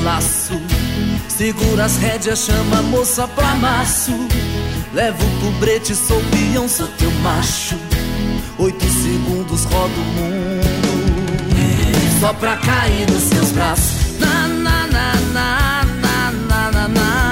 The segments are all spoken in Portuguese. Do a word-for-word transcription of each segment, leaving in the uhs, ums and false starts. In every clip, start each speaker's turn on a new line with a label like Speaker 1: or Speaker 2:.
Speaker 1: laço. Segura as rédeas, chama a moça pra maço. Levo pro brete, sou peão, sou teu macho. Oito segundos rodo o mundo só pra cair nos seus braços. Na, na, na, na, na, na, na, na.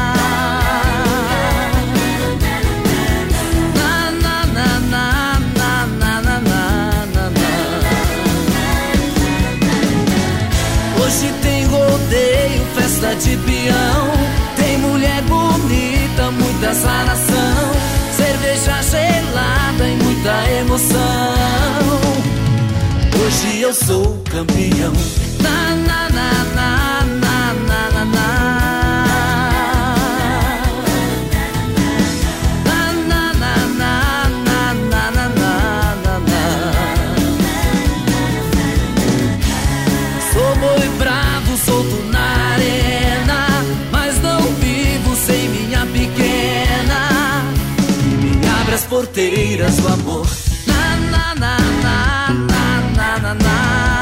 Speaker 1: Hoje tem rodeio, festa de peão. Tem mulher bonita, muita saração. Cerveja gelada e muita emoção. Hoje eu sou campeão. Na, na, na, na, na, na, na, na. Solto na arena, mas não vivo sem minha pequena. Me abre as porteiras do amor. Na, na, na, na, na, na, na, na.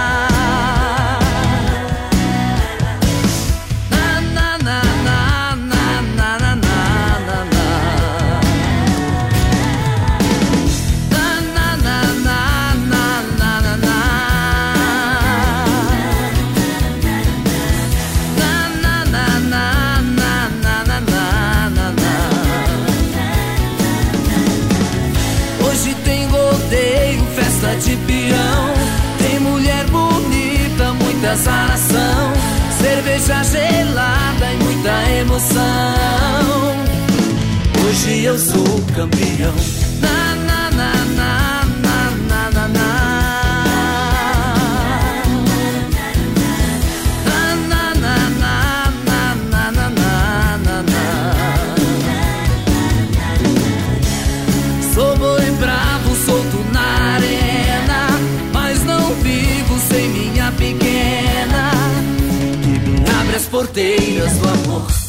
Speaker 1: De peão, tem mulher bonita, muita saração. Cerveja gelada e muita emoção. Hoje eu sou campeão. Na, na, na, na, na, na, na, na. Sou boi bravo, solto na arena, mas não vivo sem minha pequena, que me abre as porteiras do amor.